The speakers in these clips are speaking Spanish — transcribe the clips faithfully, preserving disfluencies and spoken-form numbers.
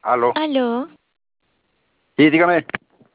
Aló. Aló. Sí, dígame.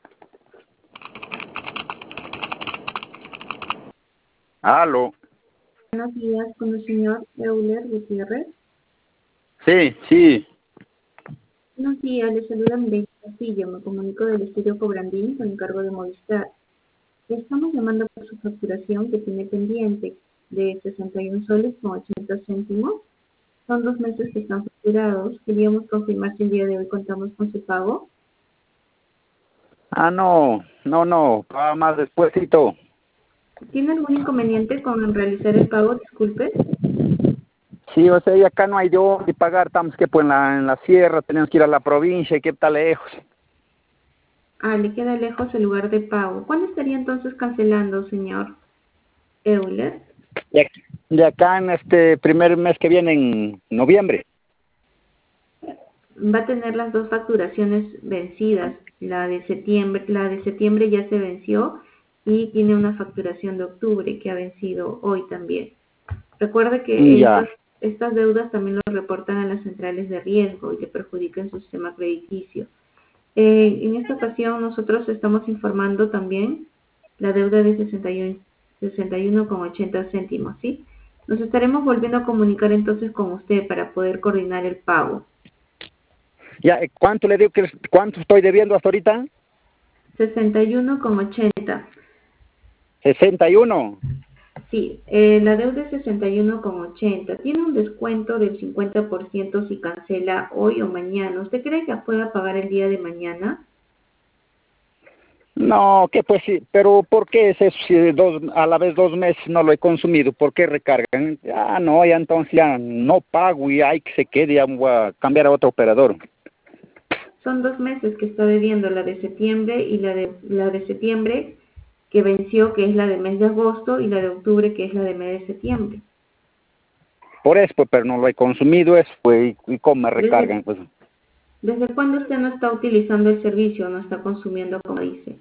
Aló. Buenos días, con el señor Euler Gutiérrez. Sí, sí. Buenos días, le saluda Mireya Castillo, me comunico del estudio Cobrandín con encargo de Movistar. Le estamos llamando por su facturación que tiene pendiente de sesenta y un soles con ochenta céntimos. Son dos meses que están facturados. Queríamos confirmar si el día de hoy contamos con su pago. Ah, no, no, no, para más despuésito. ¿Tiene algún inconveniente con realizar el pago? Disculpe. Sí, o sea, y acá no hay de dónde pagar, estamos que pues en la, en la sierra, tenemos que ir a la provincia y qué tal lejos. Ah, le queda lejos el lugar de pago. ¿Cuándo estaría entonces cancelando, señor Euler? De acá, de acá en este primer mes que viene, en noviembre. Va a tener las dos facturaciones vencidas. La de septiembre, la de septiembre ya se venció y tiene una facturación de octubre que ha vencido hoy también. Recuerde que Ya. estas, estas deudas también lo reportan a las centrales de riesgo y le perjudican su sistema crediticio. Eh, en esta ocasión nosotros estamos informando también la deuda de sesenta y uno con ochenta céntimos, ¿sí? Nos estaremos volviendo a comunicar entonces con usted para poder coordinar el pago. Ya, ¿cuánto le digo que cuánto estoy debiendo hasta ahorita? sesenta y uno con ochenta. sesenta y uno. Sí, eh, la deuda es sesenta y uno con ochenta. Tiene un descuento del cincuenta por ciento si cancela hoy o mañana. ¿Usted cree que pueda pagar el día de mañana? No, que pues sí, pero ¿por qué es eso si dos, a la vez dos meses no lo he consumido? ¿Por qué recargan? Ah, no, ya entonces ya no pago y hay que se quede, ya voy a cambiar a otro operador. Son dos meses que está debiendo, la de septiembre y la de, la de septiembre que venció, que es la del mes de agosto, y la de octubre, que es la del mes de septiembre. Por eso, pues, pero no lo he consumido eso, pues, y, y cómo me recargan, ¿Desde, pues. ¿Desde cuándo usted no está utilizando el servicio, no está consumiendo como dice?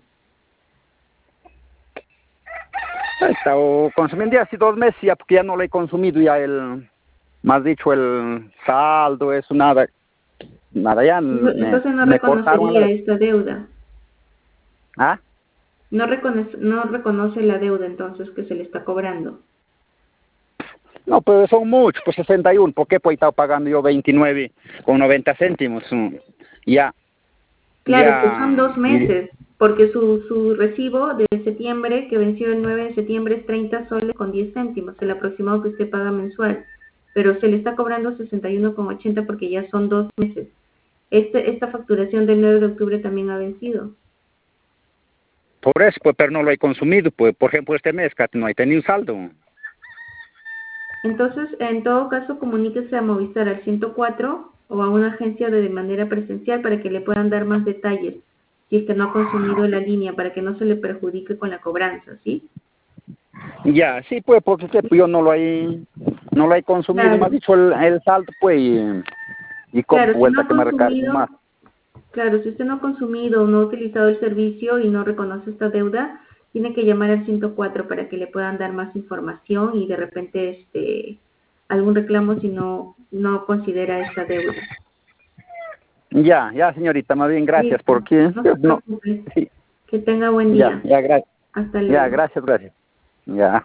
He estado consumiendo ya hace dos meses ya, porque ya no lo he consumido, ya el, más dicho, el saldo, eso, nada, nada, ya me, Entonces no me cortaron a la reconocería vez. esta deuda. ¿Ah? No reconoce, no reconoce la deuda entonces que se le está cobrando. No, pues son muchos, pues sesenta y uno, ¿por qué pues he estado pagando yo veintinueve con noventa céntimos? Mm, Ya, Claro, que son ya, dos y- meses, porque su, su recibo de septiembre, que venció el nueve de septiembre, es treinta soles con diez céntimos, el aproximado que usted paga mensual. Pero se le está cobrando sesenta y uno con ochenta porque ya son dos meses. Este, esta facturación del nueve de octubre también ha vencido. por eso, pues, pero no lo he consumido, pues, por ejemplo, este mes que no he tenido saldo. Entonces, en todo caso, comuníquese a Movistar al ciento cuatro o a una agencia de, de manera presencial para que le puedan dar más detalles si es que no ha consumido la línea, para que no se le perjudique con la cobranza, ¿sí? Ya, sí, pues, porque usted, pues, yo no lo he, no lo he consumido, me ha Claro, dicho el, el saldo, pues, y, y con claro, si no vuelta ha que me recarguen más. consumido, claro, si usted no ha consumido o no ha utilizado el servicio y no reconoce esta deuda, tiene que llamar al ciento cuatro para que le puedan dar más información y de repente este algún reclamo si no no considera esta deuda. Ya, ya, señorita, más bien gracias, Listo, porque, no se no, preocupe. sí, Que tenga buen ya, día. ya, gracias, Hasta ya, luego. gracias, gracias, ya.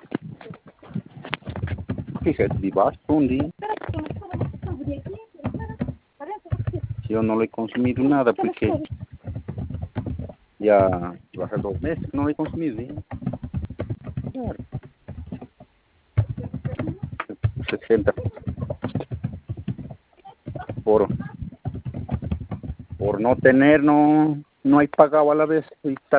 Fíjate, si vas un día, si yo no lo he consumido nada, porque ya hace dos meses que no lo he consumido, ¿sí? Claro. sesenta por, por no tener, no, no hay pagado a la vez, y